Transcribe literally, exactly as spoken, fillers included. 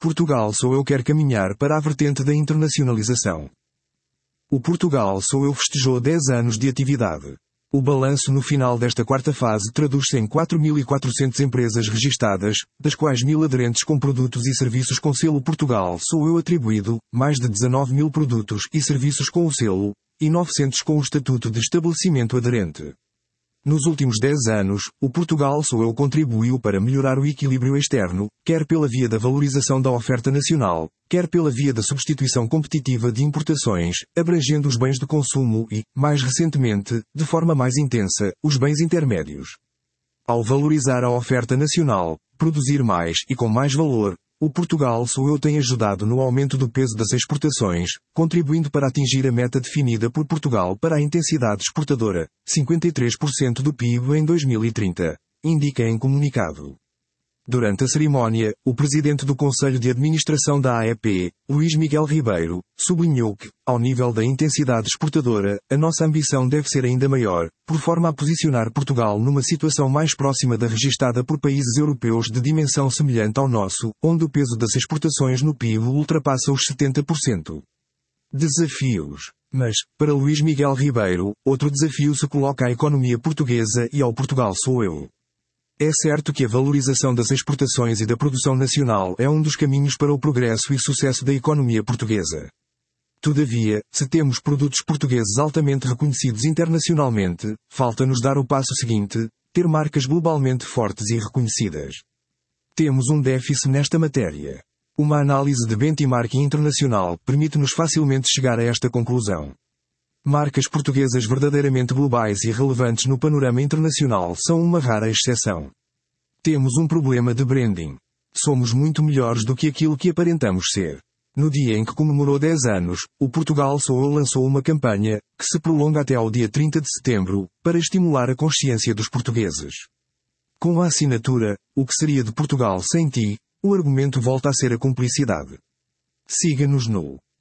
Portugal Sou Eu quer caminhar para a vertente da internacionalização. O Portugal Sou Eu festejou dez anos de atividade. O balanço no final desta quarta fase traduz-se em quatro mil e quatrocentas empresas registadas, das quais mil aderentes com produtos e serviços com selo Portugal Sou Eu atribuído, mais de dezanove mil produtos e serviços com o selo, e novecentos com o estatuto de estabelecimento aderente. Nos últimos dez anos, o Portugal Sou Eu contribuiu para melhorar o equilíbrio externo, quer pela via da valorização da oferta nacional, quer pela via da substituição competitiva de importações, abrangendo os bens de consumo e, mais recentemente, de forma mais intensa, os bens intermédios. Ao valorizar a oferta nacional, produzir mais e com mais valor, o Portugal Sou Eu tem ajudado no aumento do peso das exportações, contribuindo para atingir a meta definida por Portugal para a intensidade exportadora, cinquenta e três por cento do P I B em dois mil e trinta, indica em comunicado. Durante a cerimónia, o presidente do Conselho de Administração da A E P, Luís Miguel Ribeiro, sublinhou que, ao nível da intensidade exportadora, a nossa ambição deve ser ainda maior, por forma a posicionar Portugal numa situação mais próxima da registada por países europeus de dimensão semelhante ao nosso, onde o peso das exportações no P I B ultrapassa os setenta por cento. Desafios. Mas, para Luís Miguel Ribeiro, outro desafio se coloca à economia portuguesa e ao Portugal Sou Eu. É certo que a valorização das exportações e da produção nacional é um dos caminhos para o progresso e sucesso da economia portuguesa. Todavia, se temos produtos portugueses altamente reconhecidos internacionalmente, falta-nos dar o passo seguinte, ter marcas globalmente fortes e reconhecidas. Temos um déficit nesta matéria. Uma análise de benchmarking internacional permite-nos facilmente chegar a esta conclusão. Marcas portuguesas verdadeiramente globais e relevantes no panorama internacional são uma rara exceção. Temos um problema de branding. Somos muito melhores do que aquilo que aparentamos ser. No dia em que comemorou dez anos, o Portugal Sou Eu lançou uma campanha, que se prolonga até ao dia trinta de setembro, para estimular a consciência dos portugueses. Com a assinatura, O que seria de Portugal sem ti, o argumento volta a ser a cumplicidade. Siga-nos no